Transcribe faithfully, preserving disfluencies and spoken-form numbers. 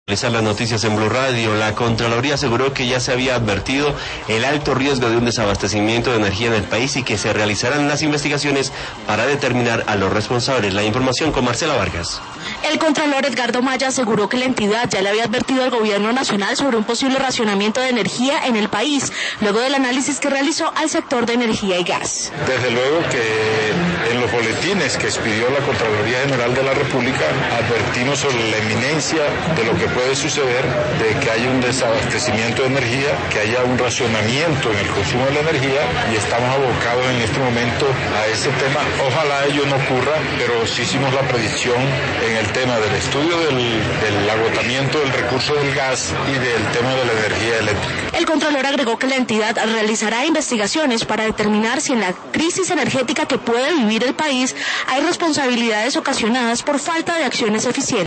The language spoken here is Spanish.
Las noticias en Blue Radio. La Contraloría aseguró que ya se había advertido el alto riesgo de un desabastecimiento de energía en el país y que se realizarán las investigaciones para determinar a los responsables. La información con Marcela Vargas. El Contralor Edgardo Maya aseguró que la entidad ya le había advertido al gobierno nacional sobre un posible racionamiento de energía en el país, luego del análisis que realizó al sector de energía y gas. Desde luego que en los boletines que expidió la Contraloría General de la República advertimos sobre la inminencia de lo que puede suceder, de que haya un desabastecimiento de energía, que haya un racionamiento en el consumo de la energía, y estamos abocados en este momento a ese tema. Ojalá ello no ocurra, pero sí hicimos la predicción en el tema del estudio del, del agotamiento del recurso del gas y del tema de la energía eléctrica. El Contralor agregó que la entidad realizará investigaciones para determinar si en la crisis energética que puede vivir el país hay responsabilidades ocasionadas por falta de acciones eficientes.